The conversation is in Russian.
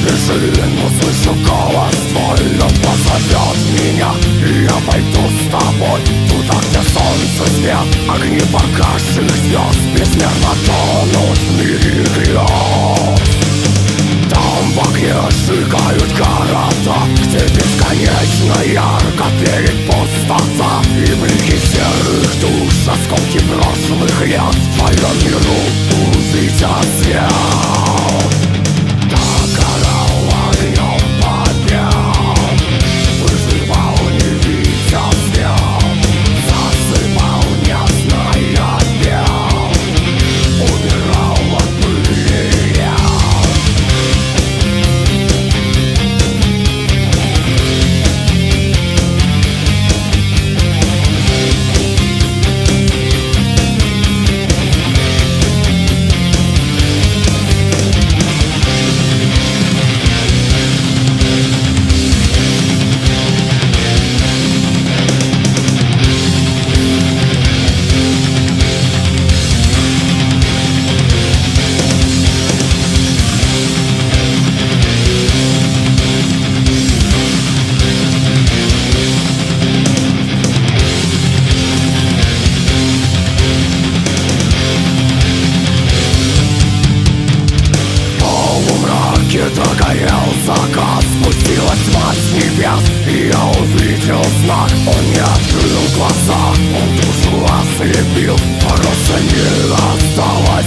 бежи, но слышу голос твой. Он позовет меня, и я пойду с тобой туда, где солнце свет, огни погасших звезд безмерно тонут в мире грез. Там в огне сжигают города, где бесконечно ярко перед пустота. И блики серых душ, осколки прошлых лет в твоем миру увидят свет. Догорал огнем побед, выживал, не видя свет, засыпал, не зная бед, умирал от пыли я. Догорел закат, спустилась тьма с небес, и я увидел знак. Он не открыл глаза, он душу ослепил, просто не осталось